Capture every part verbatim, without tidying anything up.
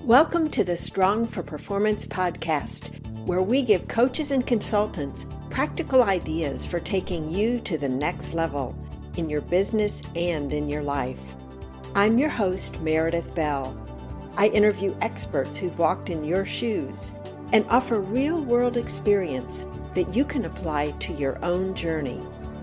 Welcome to the Strong for Performance podcast, where we give coaches and consultants practical ideas for taking you to the next level in your business and in your life. I'm your host, Meredith Bell. I interview experts who've walked in your shoes and offer real-world experience that you can apply to your own journey.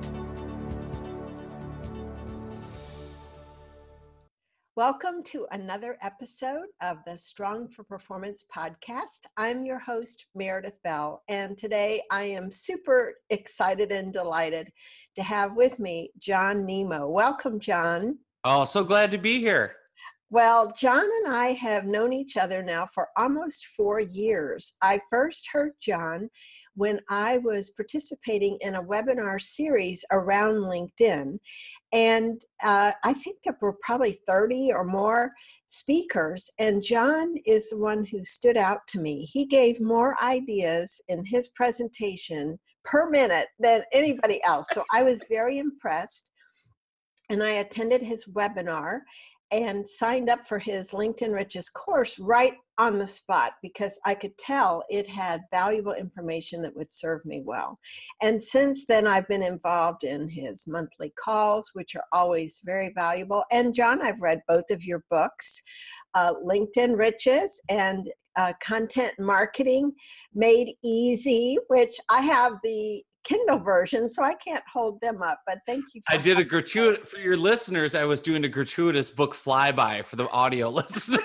Welcome to another episode of the Strong for Performance podcast. I'm your host, Meredith Bell, and today I am super excited and delighted to have with me John Nemo. Welcome, John. Oh, so glad to be here. Well, John and I have known each other now for almost four years. I first heard John when I was participating in a webinar series around LinkedIn. And uh, I think there were probably thirty or more speakers, and John is the one who stood out to me. He gave more ideas in his presentation per minute than anybody else. So I was very impressed, and I attended his webinar and signed up for his LinkedIn Riches course right on the spot because I could tell it had valuable information that would serve me well. And since then, I've been involved in his monthly calls, which are always very valuable. And John, I've read both of your books, uh, LinkedIn Riches and uh, Content Marketing Made Easy, which I have the Kindle version, so I can't hold them up, but thank you. I did a gratuitous, for your listeners, I was doing a gratuitous book flyby for the audio listeners.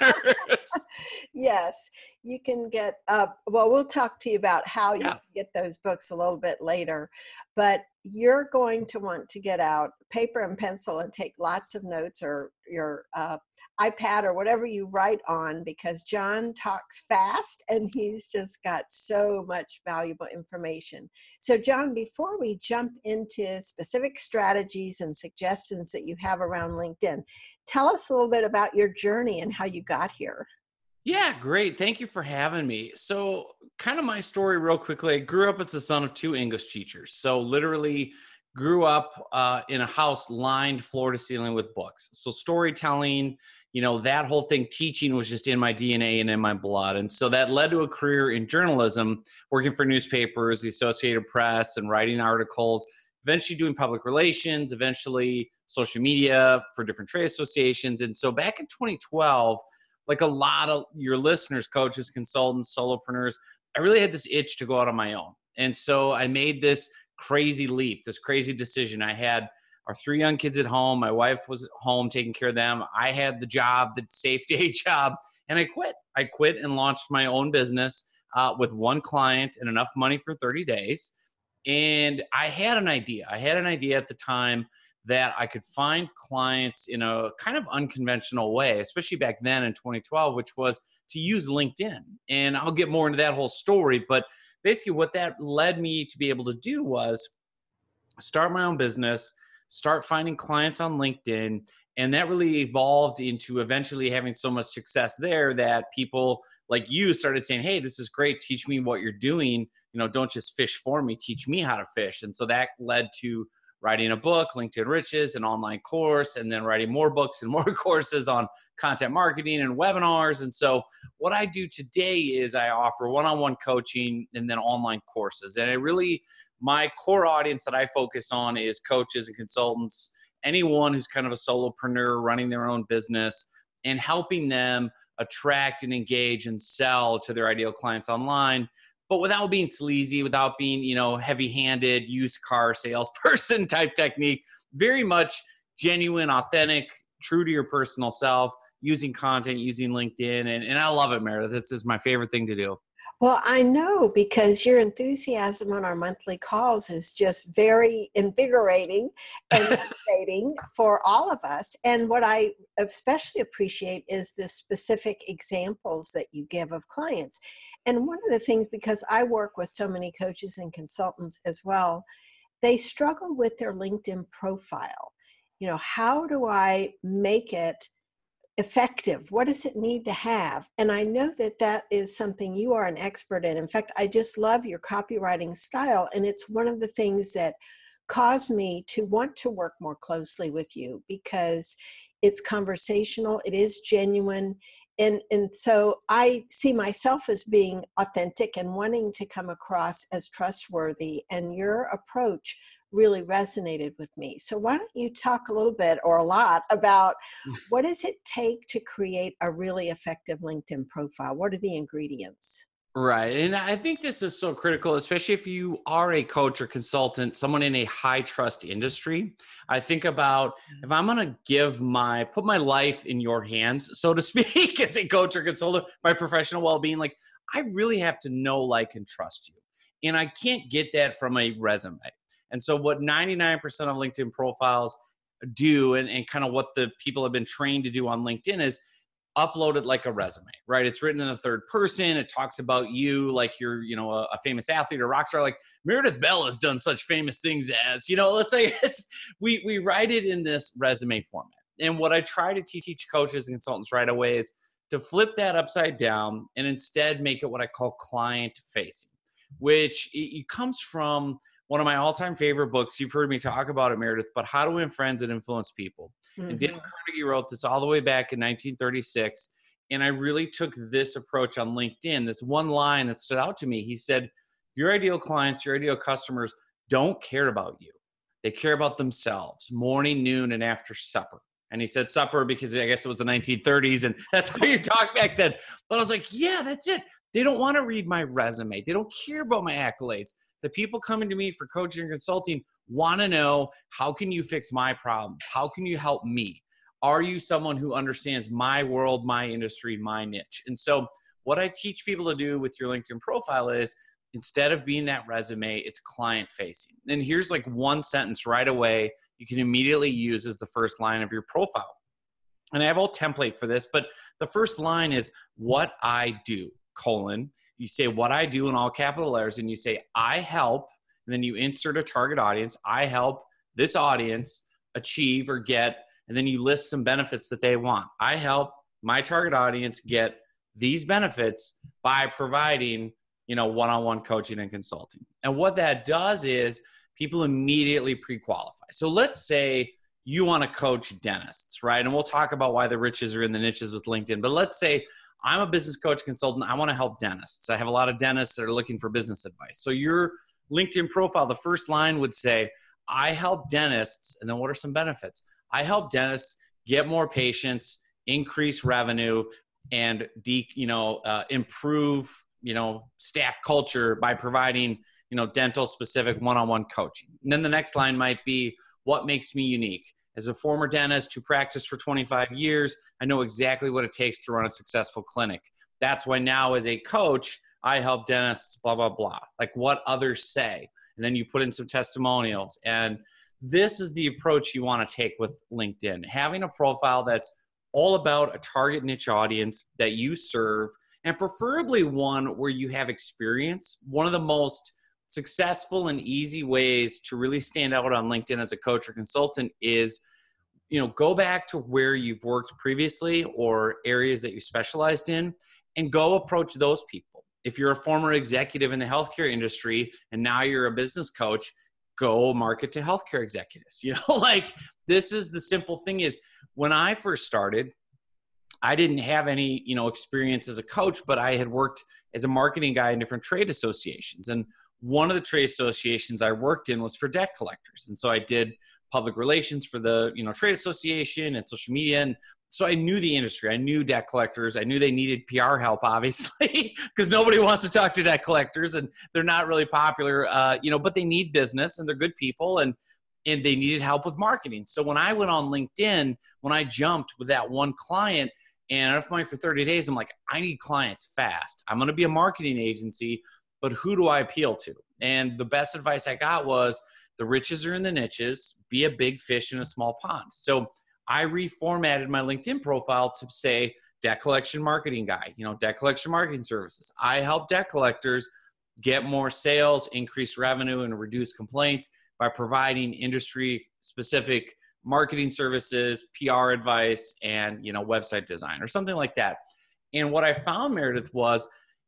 Yes, you can get, uh, well, we'll talk to you about how you yeah. can get those books a little bit later, but you're going to want to get out paper and pencil and take lots of notes, or your uh, iPad or whatever you write on, because John talks fast and he's just got so much valuable information. So John, before we jump into specific strategies and suggestions that you have around LinkedIn, tell us a little bit about your journey and how you got here. Yeah, great. Thank you for having me. So kind of my story real quickly. I grew up as the son of two English teachers. So literally grew up uh, in a house lined floor to ceiling with books. So storytelling, you know, that whole thing, teaching was just in my D N A and in my blood. And so that led to a career in journalism, working for newspapers, the Associated Press, and writing articles, eventually doing public relations, eventually social media for different trade associations. And so back in twenty twelve, like a lot of your listeners, coaches, consultants, solopreneurs, I really had this itch to go out on my own. And so I made this crazy leap, this crazy decision. I had our three young kids at home. My wife was home taking care of them. I had the job, the safe day job, and I quit. I quit and launched my own business uh, with one client and enough money for thirty days. And I had an idea. I had an idea at the time that I could find clients in a kind of unconventional way, especially back then in twenty twelve, which was to use LinkedIn. And I'll get more into that whole story, but basically what that led me to be able to do was start my own business, start finding clients on LinkedIn. And that really evolved into eventually having so much success there that people like you started saying, hey, this is great. Teach me what you're doing. You know, don't just fish for me, teach me how to fish. And so that led to writing a book, LinkedIn Riches, an online course, and then writing more books and more courses on content marketing and webinars. And so what I do today is I offer one-on-one coaching and then online courses. And it really, my core audience that I focus on is coaches and consultants, anyone who's kind of a solopreneur running their own business, and helping them attract and engage and sell to their ideal clients online, but without being sleazy, without being, you know, heavy-handed, used car salesperson type technique. Very much genuine, authentic, true to your personal self, using content, using LinkedIn. And, and I love it, Meredith. This is my favorite thing to do. Well, I know, because your enthusiasm on our monthly calls is just very invigorating and motivating for all of us. And what I especially appreciate is the specific examples that you give of clients. And one of the things, because I work with so many coaches and consultants as well, they struggle with their LinkedIn profile. You know, how do I make it effective? What does it need to have? And I know that that is something you are an expert in. In fact, I just love your copywriting style. And it's one of the things that caused me to want to work more closely with you, because it's conversational, it is genuine, and and so I see myself as being authentic and wanting to come across as trustworthy, and your approach really resonated with me. So why don't you talk a little bit or a lot about what does it take to create a really effective LinkedIn profile? What are the ingredients? Right. And I think this is so critical, especially if you are a coach or consultant, someone in a high trust industry. I think about if I'm going to give my, put my life in your hands, so to speak, as a coach or consultant, my professional well-being, like I really have to know, like, and trust you. And I can't get that from a resume. And so what ninety-nine percent of LinkedIn profiles do, and, and kind of what the people have been trained to do on LinkedIn, is upload it like a resume, right? It's written in the third person. It talks about you like you're, you know, a, a famous athlete or rock star. Like Meredith Bell has done such famous things as, you know, let's say it's, we, we write it in this resume format. And what I try to teach coaches and consultants right away is to flip that upside down and instead make it what I call client facing, which it, it comes from one of my all-time favorite books. You've heard me talk about it, Meredith, but How to Win Friends and Influence People. Mm-hmm. And Dale Carnegie wrote this all the way back in nineteen thirty-six. And I really took this approach on LinkedIn. This one line that stood out to me. He said, your ideal clients, your ideal customers don't care about you. They care about themselves, morning, noon, and after supper. And he said supper because I guess it was the nineteen thirties and that's how you talk back then. But I was like, yeah, that's it. They don't want to read my resume. They don't care about my accolades. The people coming to me for coaching and consulting want to know, how can you fix my problems? How can you help me? Are you someone who understands my world, my industry, my niche? And so what I teach people to do with your LinkedIn profile is, instead of being that resume, it's client facing. And here's like one sentence right away you can immediately use as the first line of your profile. And I have a whole template for this, but the first line is what I do, colon. You say what I do in all capital letters, and you say I help, and then you insert a target audience. I help this audience achieve or get, and then you list some benefits that they want. I help my target audience get these benefits by providing, you know, one-on-one coaching and consulting. And what that does is people immediately pre-qualify. So let's say you want to coach dentists, right? And we'll talk about why the riches are in the niches with LinkedIn. But let's say I'm a business coach consultant. I want to help dentists. I have a lot of dentists that are looking for business advice. So your LinkedIn profile, the first line would say, I help dentists. And then what are some benefits? I help dentists get more patients, increase revenue, and de, you know, uh, improve, you know, staff culture by providing, you know, dental specific one-on-one coaching. And then the next line might be, what makes me unique? As a former dentist who practiced for twenty-five years, I know exactly what it takes to run a successful clinic. That's why now as a coach, I help dentists, blah, blah, blah, like what others say. And then you put in some testimonials. And this is the approach you want to take with LinkedIn, having a profile that's all about a target niche audience that you serve, and preferably one where you have experience. One of the most successful and easy ways to really stand out on LinkedIn as a coach or consultant is, you know, go back to where you've worked previously or areas that you specialized in and go approach those people. If you're a former executive in the healthcare industry and now you're a business coach, go market to healthcare executives. You know, like this is the simple thing is, when I first started, I didn't have any, you know, experience as a coach, but I had worked as a marketing guy in different trade associations. And one of the trade associations I worked in was for debt collectors. And so I did public relations for the, you know, trade association and social media. And so I knew the industry. I knew debt collectors. I knew they needed P R help, obviously, because nobody wants to talk to debt collectors and they're not really popular, uh, you know, but they need business and they're good people and, and they needed help with marketing. So when I went on LinkedIn, when I jumped with that one client and I've money for thirty days, I'm like, I need clients fast. I'm going to be a marketing agency, but who do I appeal to? And the best advice I got was, the riches are in the niches, be a big fish in a small pond. So I reformatted my LinkedIn profile to say debt collection marketing guy, you know, debt collection marketing services. I help debt collectors get more sales, increase revenue, and reduce complaints by providing industry specific marketing services, P R advice, and, you know, website design or something like that. And what I found, Meredith, was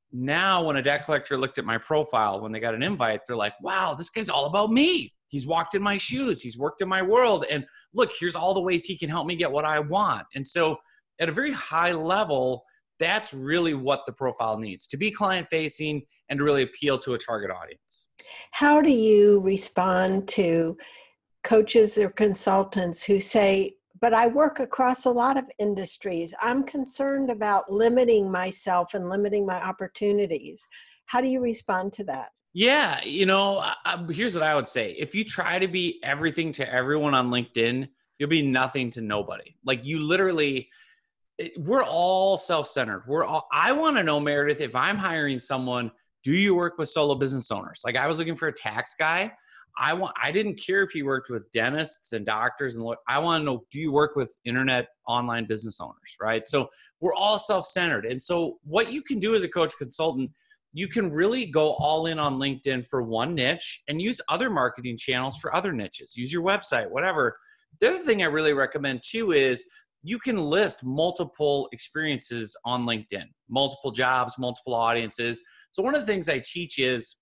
now when a debt collector looked at my profile, when they got an invite, they're like, wow, this guy's all about me. He's walked in my shoes. He's worked in my world. And look, here's all the ways he can help me get what I want. And so at a very high level, that's really what the profile needs to be client facing and to really appeal to a target audience. How do you respond to coaches or consultants who say, but I work across a lot of industries. I'm concerned about limiting myself and limiting my opportunities. How do you respond to that? Yeah, you know, I, I, here's what I would say. If you try to be everything to everyone on LinkedIn, you'll be nothing to nobody. Like you literally, we're all self-centered. We're all, I want to know, Meredith, if I'm hiring someone, do you work with solo business owners? Like I was looking for a tax guy. I want, I didn't care if you worked with dentists and doctors and I want to know, do you work with internet online business owners, right? So we're all self-centered. And so what you can do as a coach consultant, you can really go all in on LinkedIn for one niche and use other marketing channels for other niches. Use your website, whatever. The other thing I really recommend too is you can list multiple experiences on LinkedIn, multiple jobs, multiple audiences. So one of the things I teach is,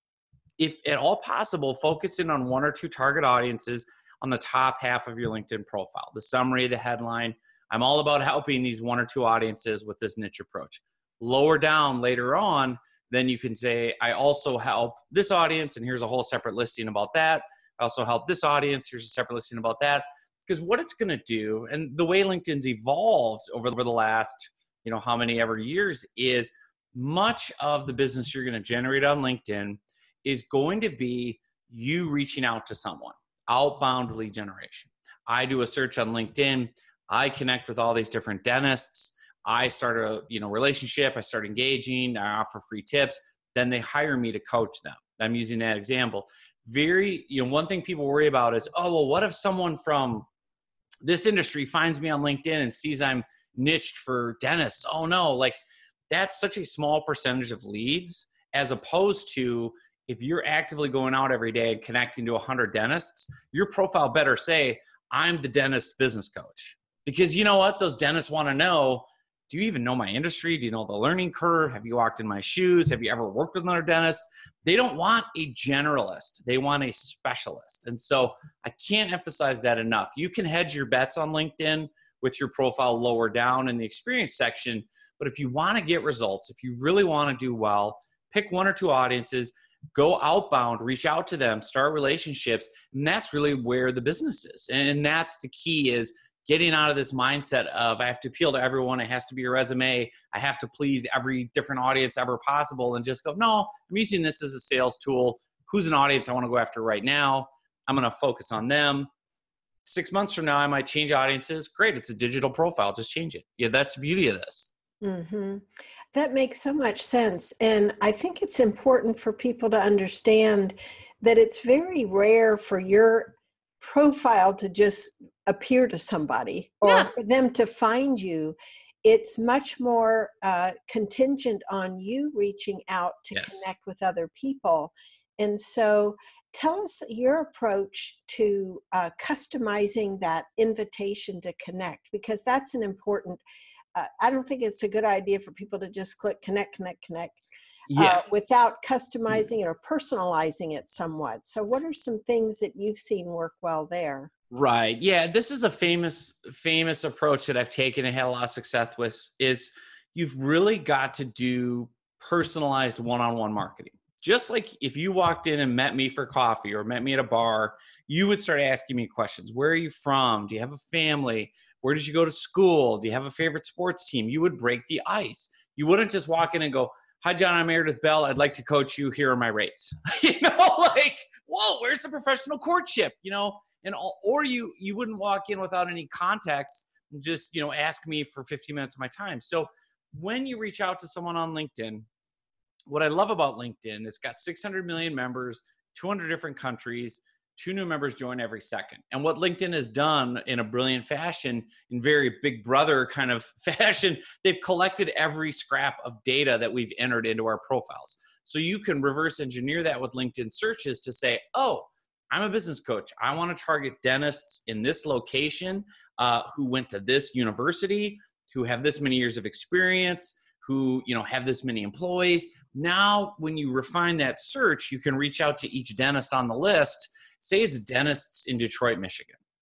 if at all possible, focus in on one or two target audiences on the top half of your LinkedIn profile. The summary, the headline. I'm all about helping these one or two audiences with this niche approach. Lower down later on, then you can say, I also help this audience, and here's a whole separate listing about that. I also help this audience. Here's a separate listing about that. Because what it's going to do, and the way LinkedIn's evolved over, over the last, you know, how many ever years, is much of the business you're going to generate on LinkedIn is going to be you reaching out to someone, outbound lead generation. I do a search on LinkedIn. I connect with all these different dentists. I start a you know relationship. I start engaging. I offer free tips. Then they hire me to coach them. I'm using that example. Very, you know, one thing people worry about is, oh, well, what if someone from this industry finds me on LinkedIn and sees I'm niched for dentists? Oh no, like that's such a small percentage of leads, as opposed to if you're actively going out every day and connecting to one hundred dentists, your profile better say, I'm the dentist business coach. Because you know what? Those dentists want to know, do you even know my industry? Do you know the learning curve? Have you walked in my shoes? Have you ever worked with another dentist? They don't want a generalist. They want a specialist. And so I can't emphasize that enough. You can hedge your bets on LinkedIn with your profile lower down in the experience section. But if you want to get results, if you really want to do well, pick one or two audiences, go outbound, reach out to them, start relationships. And that's really where the business is. And that's the key, is getting out of this mindset of I have to appeal to everyone. It has to be a resume. I have to please every different audience ever possible, and just go, no, I'm using this as a sales tool. Who's an audience I want to go after right now? I'm going to focus on them. Six months from now, I might change audiences. Great. It's a digital profile. Just change it. Yeah, that's the beauty of this. Mm-hmm. That makes so much sense. And I think it's important for people to understand that it's very rare for your profile to just appear to somebody or Yeah. for them to find you. It's much more uh, contingent on you reaching out to Yes. connect with other people. And so tell us your approach to uh, customizing that invitation to connect, because that's an important, uh, I don't think it's a good idea for people to just click connect, connect, connect. Yeah. Uh, without customizing it or personalizing it somewhat. So what are some things that you've seen work well there? Right. Yeah. This is a famous, famous approach that I've taken and had a lot of success with, is you've really got to do personalized one-on-one marketing. Just like if you walked in and met me for coffee or met me at a bar, you would start asking me questions. Where are you from? Do you have a family? Where did you go to school? Do you have a favorite sports team? You would break the ice. You wouldn't just walk in and go, hi, John, I'm Meredith Bell. I'd like to coach you. Here are my rates. you know, like, whoa, where's the professional courtship? You know, and all, or you you wouldn't walk in without any context and just, you know, ask me for fifteen minutes of my time. So when you reach out to someone on LinkedIn, what I love about LinkedIn, it's got six hundred million members, two hundred different countries, two new members join every second. And what LinkedIn has done in a brilliant fashion, in very big brother kind of fashion, they've collected every scrap of data that we've entered into our profiles. So you can reverse engineer that with LinkedIn searches to say, oh, I'm a business coach. I want to target dentists in this location uh, who went to this university, who have this many years of experience, who, you know, have this many employees. Now, when you refine that search, you can reach out to each dentist on the list. Say it's dentists in Detroit, Michigan.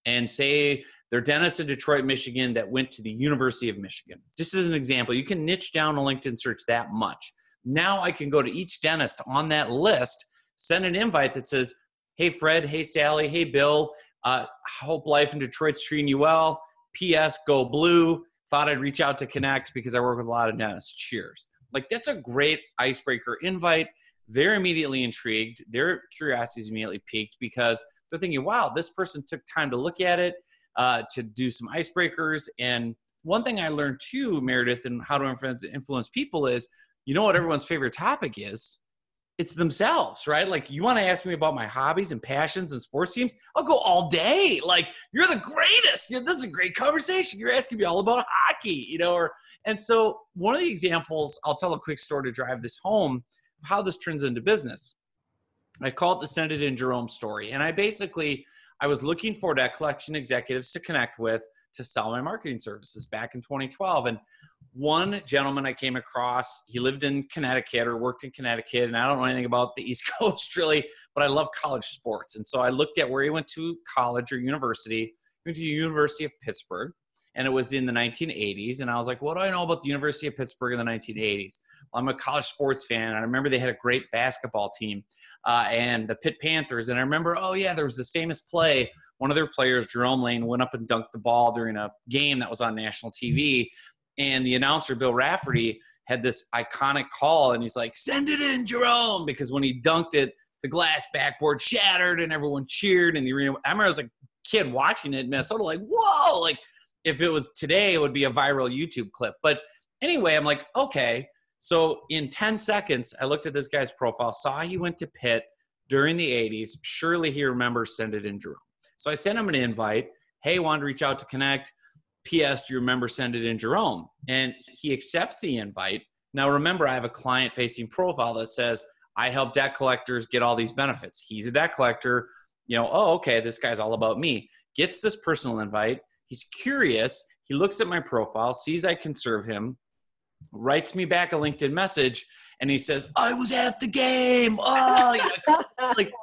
and say they're dentists in Detroit, Michigan that went to the University of Michigan. Just as an example, you can niche down a LinkedIn search that much. Now I can go to each dentist on that list, send an invite that says, hey, Fred, hey, Sally, hey, Bill, uh, hope life in Detroit's treating you well. P S, go blue. Thought I'd reach out to connect because I work with a lot of dentists. Cheers. Like, that's a great icebreaker invite. They're immediately intrigued. Their curiosity is immediately piqued because they're thinking, wow, this person took time to look at it, uh, to do some icebreakers. And one thing I learned too, Meredith, and how to influence, influence people is, you know what everyone's favorite topic is? It's themselves, right? Like, you want to ask me about my hobbies and passions and sports teams? I'll go all day. Like, you're the greatest. You know, this is a great conversation. You're asking me all about hockey, you know, or, and so one of the examples, I'll tell a quick story to drive this home of how this turns into business. I call it the Send It In Jerome story. And I basically, I was looking for debt collection executives to connect with to sell my marketing services back in twenty twelve. And one gentleman I came across, he lived in Connecticut or worked in Connecticut, and I don't know anything about the East Coast really, but I love college sports. And so I looked at where he went to college or university. He went to the University of Pittsburgh, and it was in the nineteen eighties. And I was like, what do I know about the University of Pittsburgh in the nineteen eighties? Well, I'm a college sports fan, and I remember they had a great basketball team, uh, and the Pitt Panthers. And I remember, oh yeah, there was this famous play. One of their players, Jerome Lane, went up and dunked the ball during a game that was on national T V. And the announcer, Bill Rafferty, had this iconic call, and he's like, send it in, Jerome, because when he dunked it, the glass backboard shattered and everyone cheered in the arena. I remember I was a kid watching it in Minnesota, like, whoa, like if it was today, it would be a viral YouTube clip. But anyway, I'm like, okay. So in ten seconds, I looked at this guy's profile, saw he went to Pitt during the eighties. Surely he remembers Send It In, Jerome. So I sent him an invite. Hey, wanted to reach out to connect. P S, do you remember Send It In, Jerome? And he accepts the invite. Now, remember, I have a client-facing profile that says, I help debt collectors get all these benefits. He's a debt collector. You know, oh, okay, this guy's all about me. Gets this personal invite. He's curious. He looks at my profile, sees I can serve him, writes me back a LinkedIn message, and he says, I was at the game. Oh, you know, like,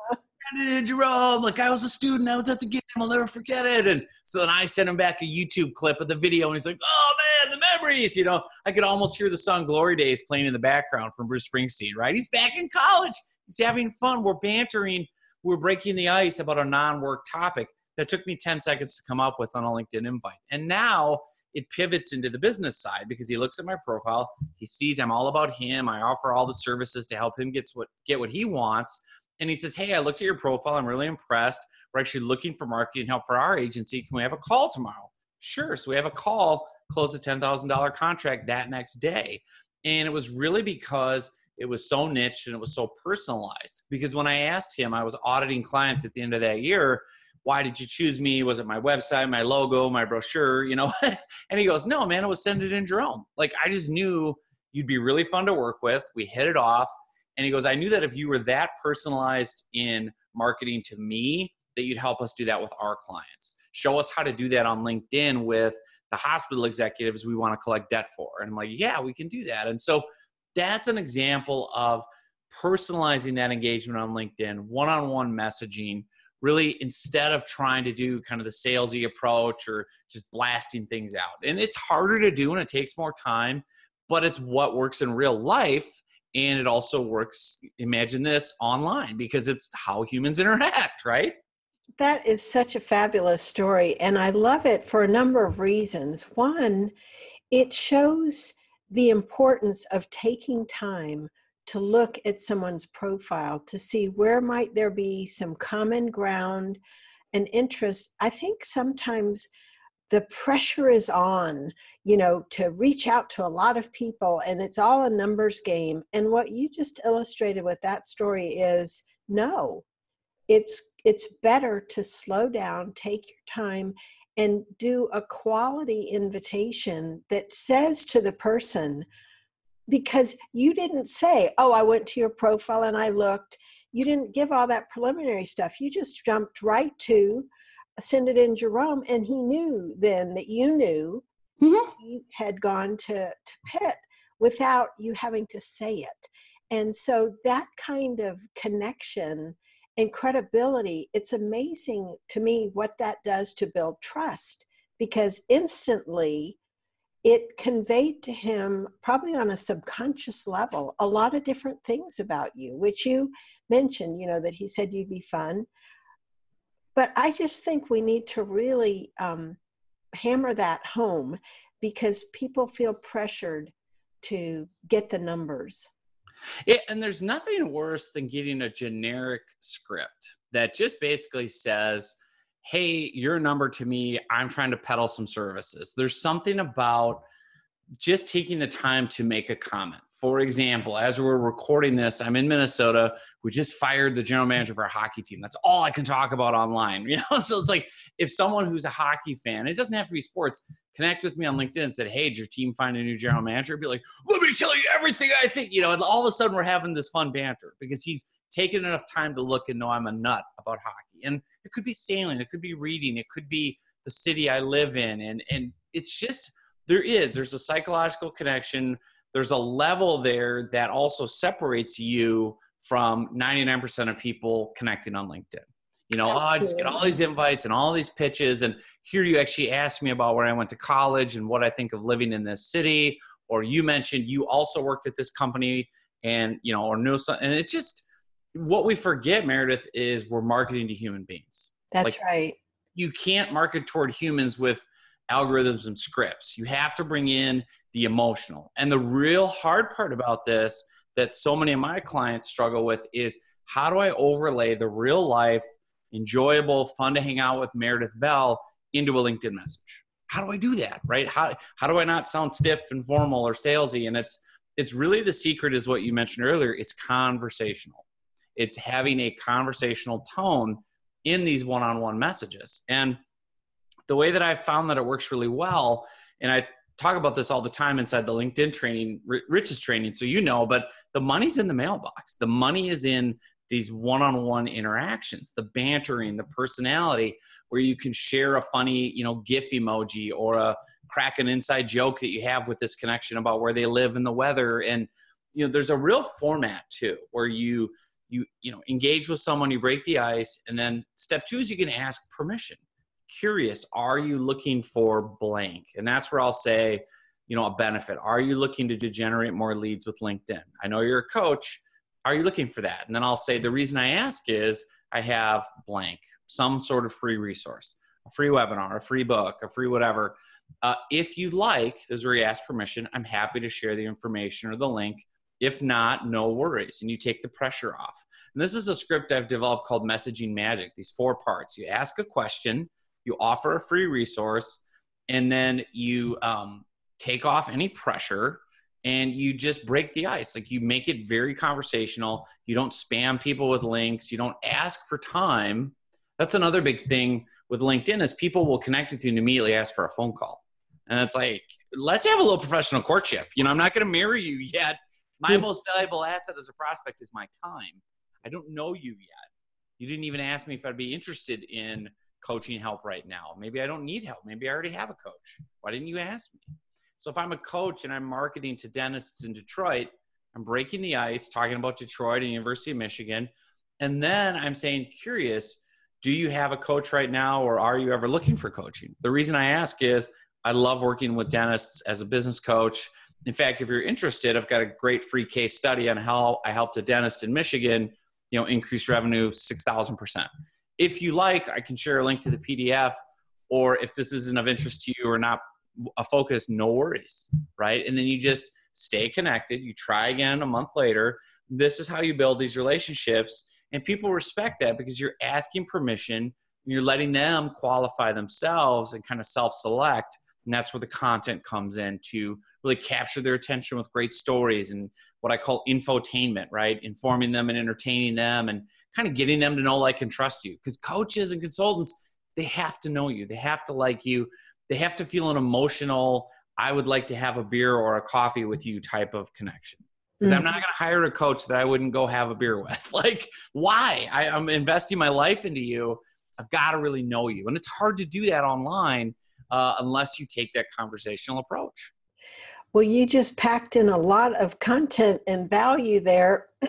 Jerome, like I was a student, I was at the game, I'll never forget it. And so then I sent him back a YouTube clip of the video, and he's like, oh man, the memories, you know, I could almost hear the song Glory Days playing in the background from Bruce Springsteen, right? He's back in college, he's having fun, we're bantering, we're breaking the ice about a non-work topic that took me ten seconds to come up with on a LinkedIn invite. And now it pivots into the business side because he looks at my profile, he sees I'm all about him, I offer all the services to help him get what, get what he wants. And he says, hey, I looked at your profile. I'm really impressed. We're actually looking for marketing help for our agency. Can we have a call tomorrow? Sure. So we have a call, close a ten thousand dollars contract that next day. And it was really because it was so niche and it was so personalized. Because when I asked him, I was auditing clients at the end of that year, why did you choose me? Was it my website, my logo, my brochure, you know? And he goes, no, man, it was Send It In, Jerome. Like, I just knew you'd be really fun to work with. We hit it off. And he goes, I knew that if you were that personalized in marketing to me, that you'd help us do that with our clients. Show us how to do that on LinkedIn with the hospital executives we want to collect debt for. And I'm like, yeah, we can do that. And so that's an example of personalizing that engagement on LinkedIn, one-on-one messaging, really instead of trying to do kind of the salesy approach or just blasting things out. And it's harder to do and it takes more time, but it's what works in real life. And it also works, imagine this, online, because it's how humans interact, right? That is such a fabulous story. And I love it for a number of reasons. One, it shows the importance of taking time to look at someone's profile to see where might there be some common ground and interest. I think sometimes the pressure is on, you know, to reach out to a lot of people, and it's all a numbers game. And what you just illustrated with that story is, no, it's it's better to slow down, take your time, and do a quality invitation that says to the person, because you didn't say, oh, I went to your profile and I looked. You didn't give all that preliminary stuff. You just jumped right to Send It In, Jerome, and he knew then that you knew mm-hmm. you had gone to, to Pitt without you having to say it. And so that kind of connection and credibility. It's amazing to me what that does to build trust, because instantly it conveyed to him, probably on a subconscious level, a lot of different things about you, which you mentioned, you know, that he said you'd be fun. But I just think we need to really um, hammer that home, because people feel pressured to get the numbers. Yeah, and there's nothing worse than getting a generic script that just basically says, hey, you're a number to me. I'm trying to peddle some services. There's something about just taking the time to make a comment. For example, as we're recording this, I'm in Minnesota. We just fired the general manager of our hockey team. That's all I can talk about online. You know, so it's like, if someone who's a hockey fan, it doesn't have to be sports, connect with me on LinkedIn and said, hey, did your team find a new general manager? Be like, let me tell you everything I think, you know, and all of a sudden we're having this fun banter because he's taken enough time to look and know I'm a nut about hockey. And it could be sailing, it could be reading, it could be the city I live in. And, and it's just, there is, there's a psychological connection. There's a level there that also separates you from ninety-nine percent of people connecting on LinkedIn. You know, oh, I just get all these invites and all these pitches. And here you actually asked me about where I went to college and what I think of living in this city. Or you mentioned you also worked at this company and, you know, or knew something. And it just, what we forget, Meredith, is we're marketing to human beings. That's like, right. You can't market toward humans with algorithms and scripts. You have to bring in the emotional. And the real hard part about this that so many of my clients struggle with is, how do I overlay the real life, enjoyable, fun to hang out with Meredith Bell into a LinkedIn message? How do I do that, right? How how do I not sound stiff and formal or salesy? And it's it's really, the secret is what you mentioned earlier. It's conversational. It's having a conversational tone in these one-on-one messages. And the way that I've found that it works really well, and I talk about this all the time inside the LinkedIn training, Rich's training, so you know, but the money's in the mailbox. The money is in these one-on-one interactions, the bantering, the personality, where you can share a funny, you know, GIF emoji or a crack an inside joke that you have with this connection about where they live and the weather. And, you know, there's a real format too, where you, you, you know, engage with someone, you break the ice. And then step two is you can ask permission. Curious, are you looking for blank? And that's where I'll say, you know, a benefit. Are you looking to generate more leads with LinkedIn? I know you're a coach. Are you looking for that? And then I'll say, the reason I ask is I have blank, some sort of free resource, a free webinar, a free book, a free whatever. Uh, if you'd like, this is where you ask permission, I'm happy to share the information or the link. If not, no worries. And you take the pressure off. And this is a script I've developed called Messaging Magic, these four parts. You ask a question, you offer a free resource, and then you um, take off any pressure and you just break the ice. Like, you make it very conversational. You don't spam people with links. You don't ask for time. That's another big thing with LinkedIn, is people will connect with you and immediately ask for a phone call. And it's like, let's have a little professional courtship. You know, I'm not going to marry you yet. My mm. most valuable asset as a prospect is my time. I don't know you yet. You didn't even ask me if I'd be interested in coaching help right now. Maybe I don't need help. Maybe I already have a coach. Why didn't you ask me? So if I'm a coach and I'm marketing to dentists in Detroit, I'm breaking the ice, talking about Detroit and the University of Michigan. And then I'm saying, curious, do you have a coach right now, or are you ever looking for coaching? The reason I ask is I love working with dentists as a business coach. In fact, if you're interested, I've got a great free case study on how I helped a dentist in Michigan, you know, increase revenue six thousand percent. If you like, I can share a link to the P D F, or if this isn't of interest to you or not a focus, no worries, right? And then you just stay connected. You try again a month later. This is how you build these relationships, and people respect that because you're asking permission. You're letting them qualify themselves and kind of self-select, and that's where the content comes in to really capture their attention with great stories and what I call infotainment, right? Informing them and entertaining them and kind of getting them to know, like, and trust you. Because coaches and consultants, they have to know you. They have to like you. They have to feel an emotional, I would like to have a beer or a coffee with you type of connection. Because mm-hmm. I'm not going to hire a coach that I wouldn't go have a beer with. Like, why? I, I'm investing my life into you. I've got to really know you. And it's hard to do that online uh, unless you take that conversational approach. Well, you just packed in a lot of content and value there.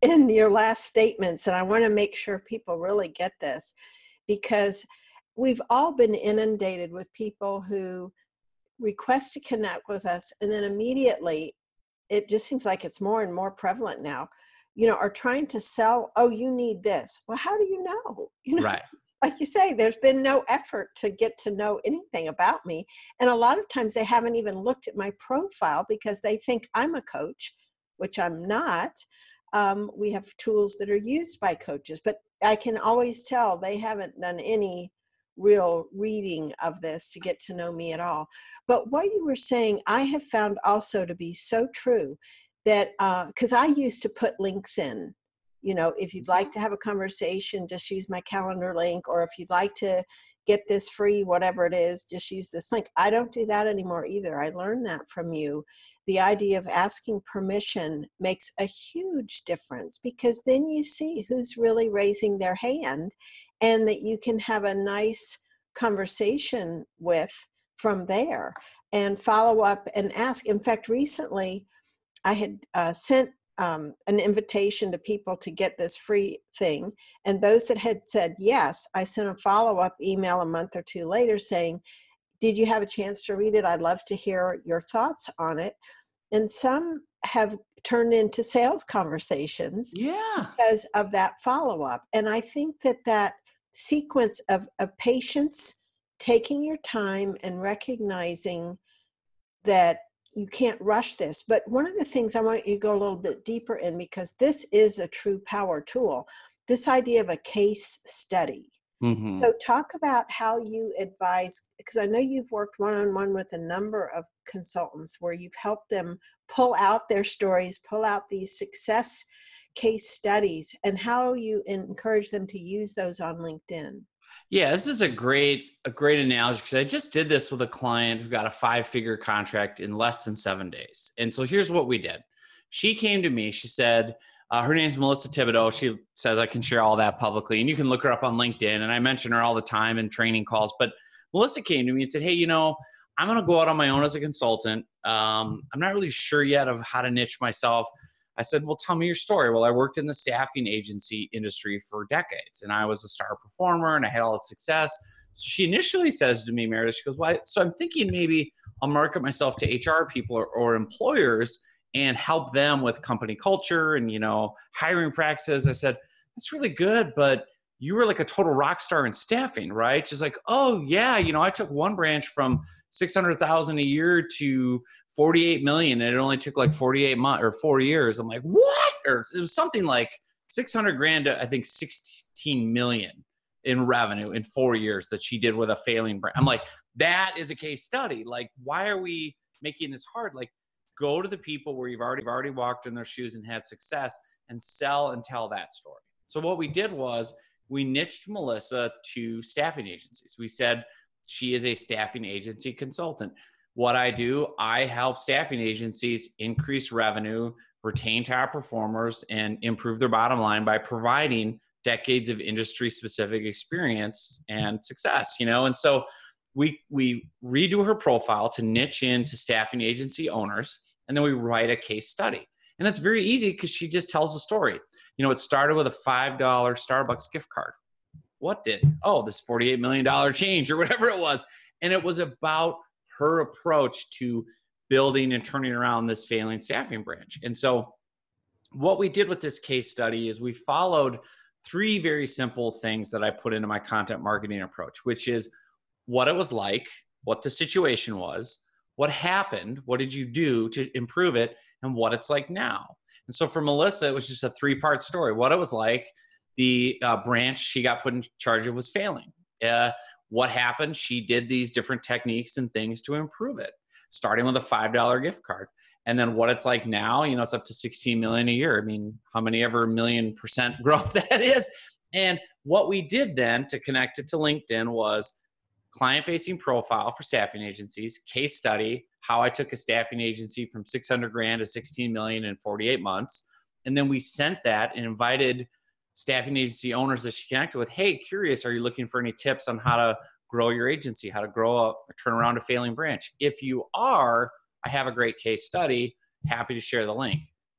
in your last statements, and I want to make sure people really get this, because we've all been inundated with people who request to connect with us, and then immediately, it just seems like it's more and more prevalent now, you know, are trying to sell, oh, you need this. Well, how do you know? You know, Right. like you say, there's been no effort to get to know anything about me. And a lot of times they haven't even looked at my profile because they think I'm a coach, which I'm not. Um, we have tools that are used by coaches, but I can always tell they haven't done any real reading of this to get to know me at all. But what you were saying, I have found also to be so true, that because uh, I used to put links in, you know, if you'd like to have a conversation, just use my calendar link, or if you'd like to get this free, whatever it is, just use this link. I don't do that anymore either. I learned that from you. The idea of asking permission makes a huge difference, because then you see who's really raising their hand, and that you can have a nice conversation with from there and follow up and ask. In fact, recently I had uh, sent um, an invitation to people to get this free thing. And those that had said yes, I sent a follow-up email a month or two later saying, did you have a chance to read it? I'd love to hear your thoughts on it. And some have turned into sales conversations Yeah. because of that follow-up. And I think that that sequence of, of patience, taking your time and recognizing that you can't rush this. But one of the things I want you to go a little bit deeper in, because this is a true power tool, this idea of a case study. Mm-hmm. So talk about how you advise, because I know you've worked one-on-one with a number of consultants where you've helped them pull out their stories, pull out these success case studies, and how you encourage them to use those on LinkedIn. Yeah, this is a great, a great analogy, because I just did this with a client who got a five-figure contract in less than seven days. And so here's what we did. She came to me, she said, uh, her name's Melissa Thibodeau. She says I can share all that publicly, and you can look her up on LinkedIn. And I mention her all the time in training calls. But Melissa came to me and said, hey, you know, I'm going to go out on my own as a consultant. Um, I'm not really sure yet of how to niche myself. I said, well, tell me your story. Well, I worked in the staffing agency industry for decades, and I was a star performer, and I had all the success. So she initially says to me, Meredith, she goes, well, so I'm thinking maybe I'll market myself to H R people or, or employers and help them with company culture and, you know, hiring practices. I said, that's really good, but you were like a total rock star in staffing, right? She's like, oh yeah, you know, I took one branch from six hundred thousand a year to forty-eight million, and it only took like forty-eight months or four years. I'm like, what? Or it was something like six hundred grand to, I think, sixteen million in revenue in four years that she did with a failing brand. I'm like, that is a case study. Like, why are we making this hard? Like, go to the people where you've already, you've already walked in their shoes and had success, and sell and tell that story. So what we did was we niched Melissa to staffing agencies. We said, she is a staffing agency consultant. What I do, I help staffing agencies increase revenue, retain top performers, and improve their bottom line by providing decades of industry-specific experience and success, you know? And so we we redo her profile to niche into staffing agency owners, and then we write a case study. And it's very easy because she just tells a story. You know, it started with a five dollar Starbucks gift card. What did? Oh, this forty-eight million dollars change or whatever it was. And it was about her approach to building and turning around this failing staffing branch. And so what we did with this case study is we followed three very simple things that I put into my content marketing approach, which is what it was like, what the situation was, what happened, what did you do to improve it, and what it's like now. And so for Melissa, it was just a three-part story. What it was like, the uh, branch she got put in charge of was failing. Uh, what happened? She did these different techniques and things to improve it, starting with a five dollar gift card. And then what it's like now, you know, it's up to sixteen million a year. I mean, how many ever million percent growth that is. And what we did then to connect it to LinkedIn was client-facing profile for staffing agencies, case study, how I took a staffing agency from six hundred grand to sixteen million in forty-eight months. And then we sent that and invited staffing agency owners that she connected with, hey, curious, are you looking for any tips on how to grow your agency, how to grow a, or turn around a failing branch? If you are, I have a great case study, happy to share the link.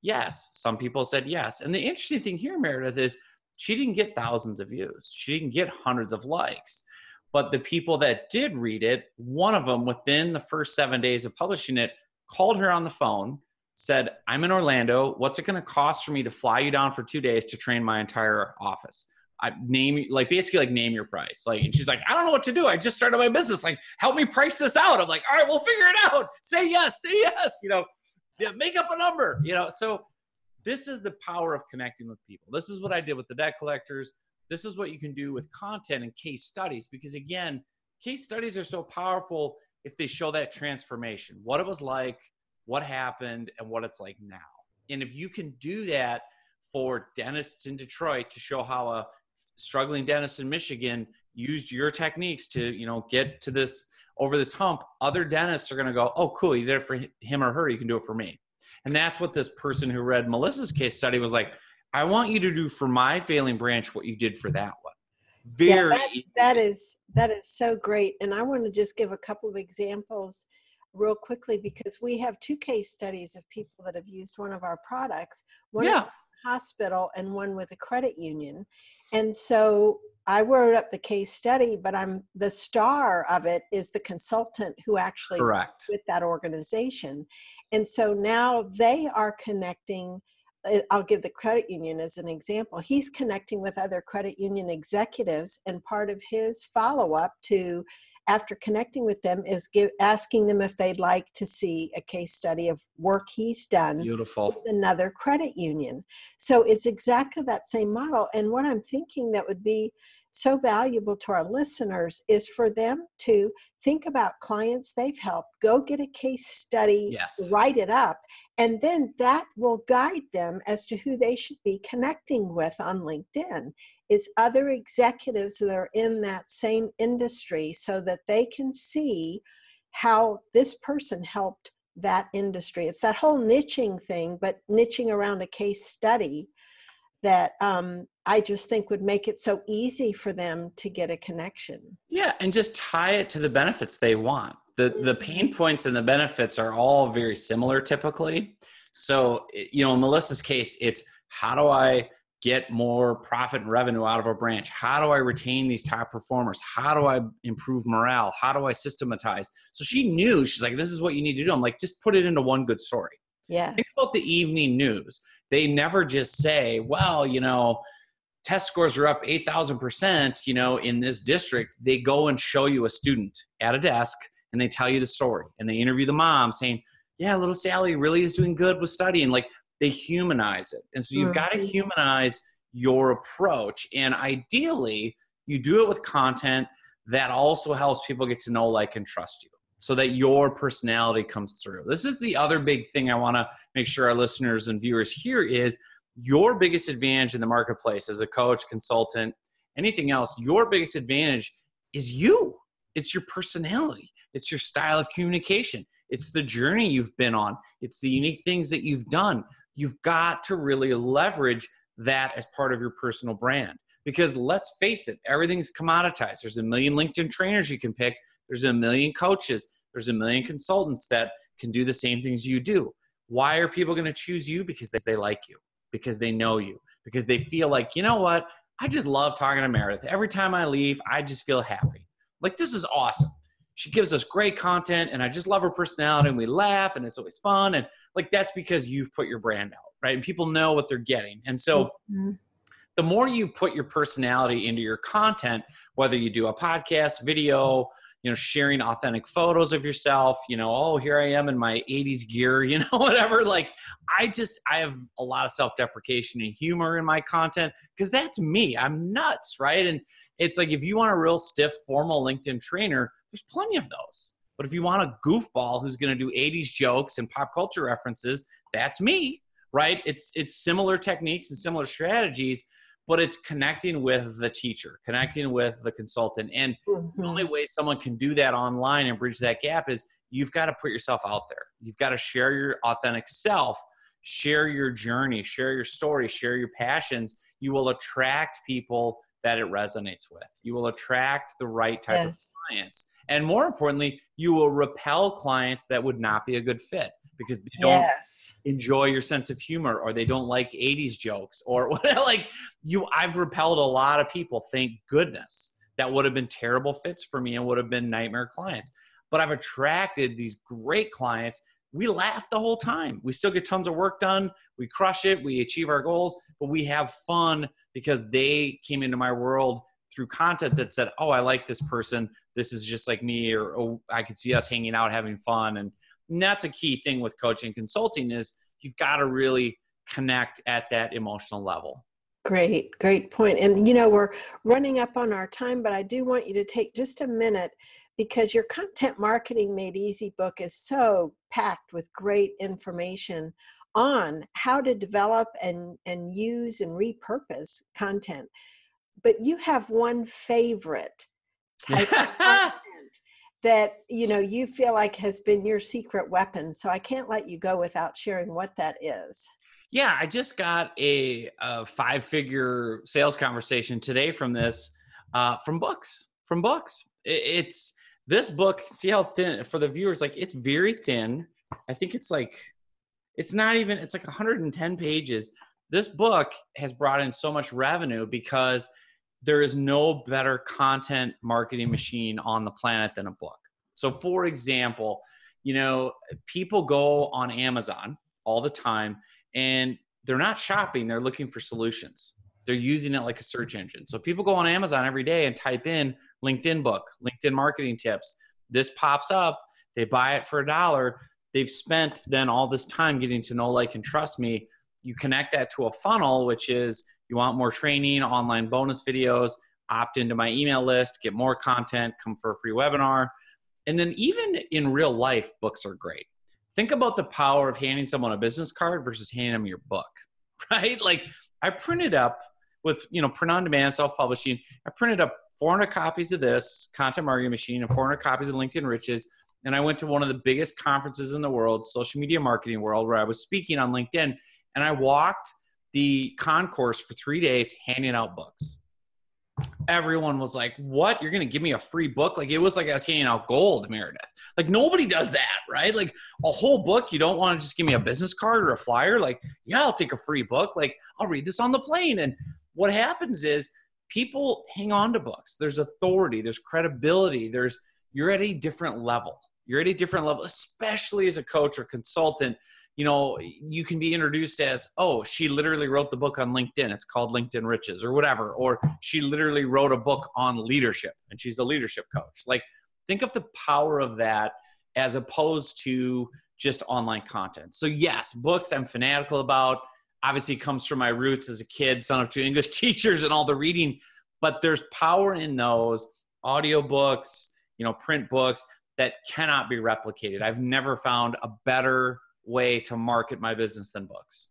Yes. Some people said yes. And the interesting thing here, Meredith, is she didn't get thousands of views. She didn't get hundreds of likes. But the people that did read it, one of them within the first seven days of publishing it, called her on the phone, said, I'm in Orlando. What's it going to cost for me to fly you down for two days to train my entire office? I name like basically like name your price. Like, and she's like, I don't know what to do. I just started my business. Like, help me price this out. I'm like, all right, we'll figure it out. Say yes, say yes. You know, yeah, make up a number. You know, so this is the power of connecting with people. This is what I did with the debt collectors. This is what you can do with content and case studies, because again, case studies are so powerful if they show that transformation, what it was like, what happened, and what it's like now. And if you can do that for dentists in Detroit to show how a struggling dentist in Michigan used your techniques to, you know, get to this, over this hump, other dentists are going to go, oh, cool, you did it for him or her, you can do it for me. And that's what this person who read Melissa's case study was like, I want you to do for my failing branch what you did for that one. Very yeah, that, that is that is so great. And I want to just give a couple of examples real quickly, because we have two case studies of people that have used one of our products, one yeah. at the hospital and one with a credit union. And so I wrote up the case study, but I'm the star of it is the consultant who actually Correct. with that organization. And so now they are connecting. I'll give the credit union as an example. He's connecting with other credit union executives, and part of his follow-up to after connecting with them is give, asking them if they'd like to see a case study of work he's done Beautiful. with another credit union. So it's exactly that same model. And what I'm thinking that would be so valuable to our listeners is for them to think about clients they've helped, go get a case study, yes. write it up, and then that will guide them as to who they should be connecting with on LinkedIn, is other executives that are in that same industry, so that they can see how this person helped that industry. It's that whole niching thing, but niching around a case study that um, I just think would make it so easy for them to get a connection. Yeah, and just tie it to the benefits they want. The the pain points and the benefits are all very similar typically. So, you know, in Melissa's case, it's how do I get more profit and revenue out of a branch? How do I retain these top performers? How do I improve morale? How do I systematize? So she knew, she's like, this is what you need to do. I'm like, just put it into one good story. Yeah. Think about the evening news. They never just say, well, you know, test scores are up eight thousand percent, you know, in this district. They go and show you a student at a desk and they tell you the story, and they interview the mom saying, yeah, little Sally really is doing good with studying. Like, they humanize it. And so you've mm-hmm. got to humanize your approach. And ideally you do it with content that also helps people get to know, like, and trust you, so that your personality comes through. This is the other big thing I want to make sure our listeners and viewers hear is your biggest advantage in the marketplace as a coach, consultant, anything else. Your biggest advantage is you. It's your personality. It's your style of communication. It's the journey you've been on. It's the unique things that you've done. You've got to really leverage that as part of your personal brand, because let's face it, everything's commoditized. There's a million LinkedIn trainers you can pick. There's a million coaches. There's a million consultants that can do the same things you do. Why are people going to choose you? Because they like you, because they know you, because they feel like, you know what? I just love talking to Meredith. Every time I leave, I just feel happy. Like, this is awesome. She gives us great content, and I just love her personality, and we laugh, and it's always fun. And like, that's because you've put your brand out, right? And people know what they're getting. And so mm-hmm. the more you put your personality into your content, whether you do a podcast, video, you know, sharing authentic photos of yourself, you know, oh, here I am in my eighties gear, you know, whatever. Like, I just, I have a lot of self-deprecation and humor in my content, because that's me. I'm nuts, right? And it's like, if you want a real stiff, formal LinkedIn trainer, there's plenty of those. But if you want a goofball who's going to do eighties jokes and pop culture references, that's me, right? It's, it's similar techniques and similar strategies, but it's connecting with the teacher, connecting with the consultant. And mm-hmm. the only way someone can do that online and bridge that gap is you've got to put yourself out there. You've got to share your authentic self, share your journey, share your story, share your passions. You will attract people that it resonates with. You will attract the right type yes. of clients. And more importantly, you will repel clients that would not be a good fit, because they don't, yes. enjoy your sense of humor, or they don't like eighties jokes, or what. Like you, I've repelled a lot of people, thank goodness, that would have been terrible fits for me and would have been nightmare clients. But I've attracted these great clients. We laugh the whole time. We still get tons of work done. We crush it. We achieve our goals, but we have fun because they came into my world through content that said, oh, I like this person. This is just like me, or oh, I could see us hanging out, having fun. And, and that's a key thing with coaching and consulting is you've got to really connect at that emotional level. Great, great point. And, you know, we're running up on our time, but I do want you to take just a minute because your Content Marketing Made Easy book is so packed with great information on how to develop and, and use and repurpose content. But you have one favorite type of content that, you know, you feel like has been your secret weapon. So I can't let you go without sharing what that is. Yeah, I just got a, a five-figure sales conversation today from this, uh, from books, from books. It, it's this book, see how thin, for the viewers, like it's very thin. I think it's like, it's not even, it's like one hundred ten pages. This book has brought in so much revenue because there is no better content marketing machine on the planet than a book. So for example, you know, people go on Amazon all the time and they're not shopping, they're looking for solutions. They're using it like a search engine. So people go on Amazon every day and type in LinkedIn book, LinkedIn marketing tips. This pops up, they buy it for a dollar. They've spent then all this time getting to know, like, and trust me. You connect that to a funnel, which is you want more training, online bonus videos, opt into my email list, get more content, come for a free webinar. And then even in real life, books are great. Think about the power of handing someone a business card versus handing them your book, right? Like I printed up with, you know, print on demand, self-publishing. I printed up four hundred copies of this Content Marketing Machine and four hundred copies of LinkedIn Riches. And I went to one of the biggest conferences in the world, social media marketing world, where I was speaking on LinkedIn. And I walked the concourse for three days handing out books. Everyone was like, what? You're going to give me a free book? Like, it was like I was handing out gold, Meredith. Like, nobody does that, right? Like, a whole book, you don't want to just give me a business card or a flyer? Like, yeah, I'll take a free book. Like, I'll read this on the plane. And what happens is people hang on to books. There's authority. There's credibility. There's, you're at a different level. You're at a different level, especially as a coach or consultant. You know, you can be introduced as, oh, she literally wrote the book on LinkedIn. It's called LinkedIn Riches or whatever. Or she literally wrote a book on leadership and she's a leadership coach. Like, think of the power of that as opposed to just online content. So yes, books I'm fanatical about. Obviously, it comes from my roots as a kid, son of two English teachers and all the reading. But there's power in those audiobooks, you know, print books that cannot be replicated. I've never found a better way to market my business than books.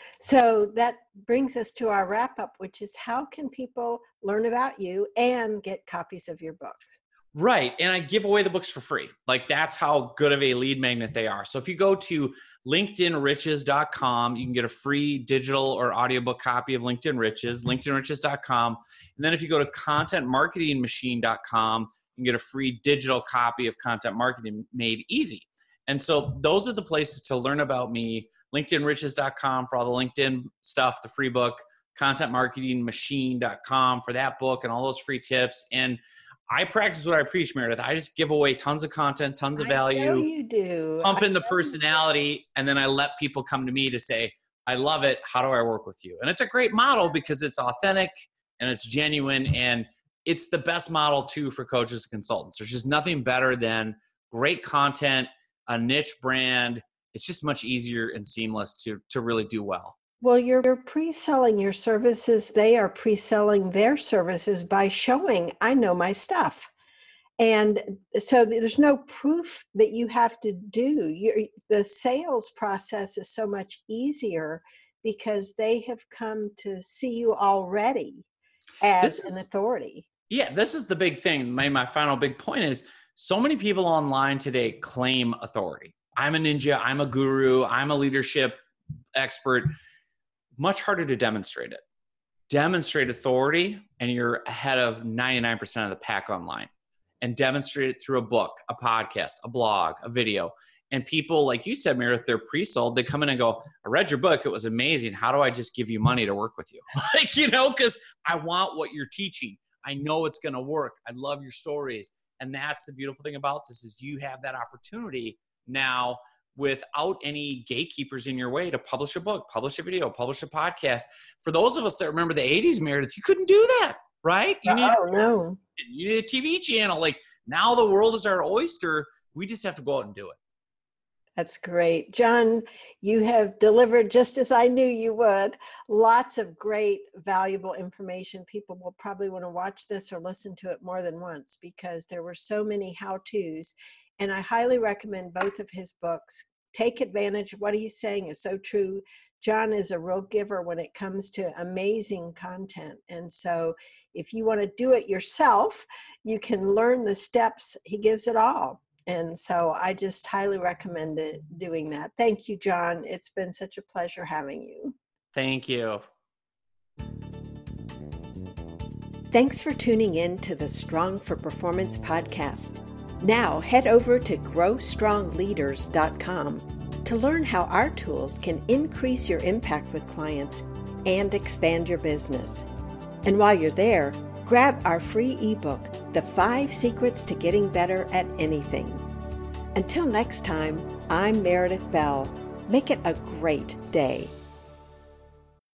So that brings us to our wrap up, which is how can people learn about you and get copies of your book? Right. And I give away the books for free. Like, that's how good of a lead magnet they are. So if you go to linkedin riches dot com, you can get a free digital or audiobook copy of LinkedIn Riches, linkedin riches dot com. And then if you go to content marketing machine dot com, you can get a free digital copy of Content Marketing Made Easy. And so those are the places to learn about me. linkedin riches dot com for all the LinkedIn stuff, the free book, content marketing machine dot com for that book and all those free tips. And I practice what I preach, Meredith. I just give away tons of content, tons of value. I know you do. Pump in the I personality, and then I let people come to me to say, I love it. How do I work with you? And it's a great model because it's authentic and it's genuine, and it's the best model too for coaches and consultants. There's just nothing better than great content, a niche brand. It's just much easier and seamless to, to really do well. Well, you're, you're pre-selling your services. They are pre-selling their services by showing, I know my stuff. And so there's no proof that you have to do. You're, the sales process is so much easier because they have come to see you already as This is- an authority. Yeah, this is the big thing. My, my final big point is so many people online today claim authority. I'm a ninja. I'm a guru. I'm a leadership expert. Much harder to demonstrate it. Demonstrate authority and you're ahead of ninety-nine percent of the pack online. And demonstrate it through a book, a podcast, a blog, a video. And people, like you said, Meredith, they're pre-sold. They come in and go, I read your book. It was amazing. How do I just give you money to work with you? Like, you know, because I want what you're teaching. I know it's going to work. I love your stories. And that's the beautiful thing about this is you have that opportunity now without any gatekeepers in your way to publish a book, publish a video, publish a podcast. For those of us that remember the eighties, Meredith, you couldn't do that, right? You need, oh, no. You need a T V channel. Like now the world is our oyster. We just have to go out and do it. That's great. John, you have delivered just as I knew you would. Lots of great, valuable information. People will probably want to watch this or listen to it more than once because there were so many how-tos. And I highly recommend both of his books. Take advantage of what he's saying is so true. John is a real giver when it comes to amazing content. And so if you want to do it yourself, you can learn the steps. He gives it all. And so I just highly recommend it, doing that. Thank you, John. It's been such a pleasure having you. Thank you. Thanks for tuning in to the Strong for Performance podcast. Now head over to grow strong leaders dot com to learn how our tools can increase your impact with clients and expand your business. And while you're there, grab our free ebook, The Five Secrets to Getting Better at Anything. Until next time, I'm Meredith Bell. Make it a great day.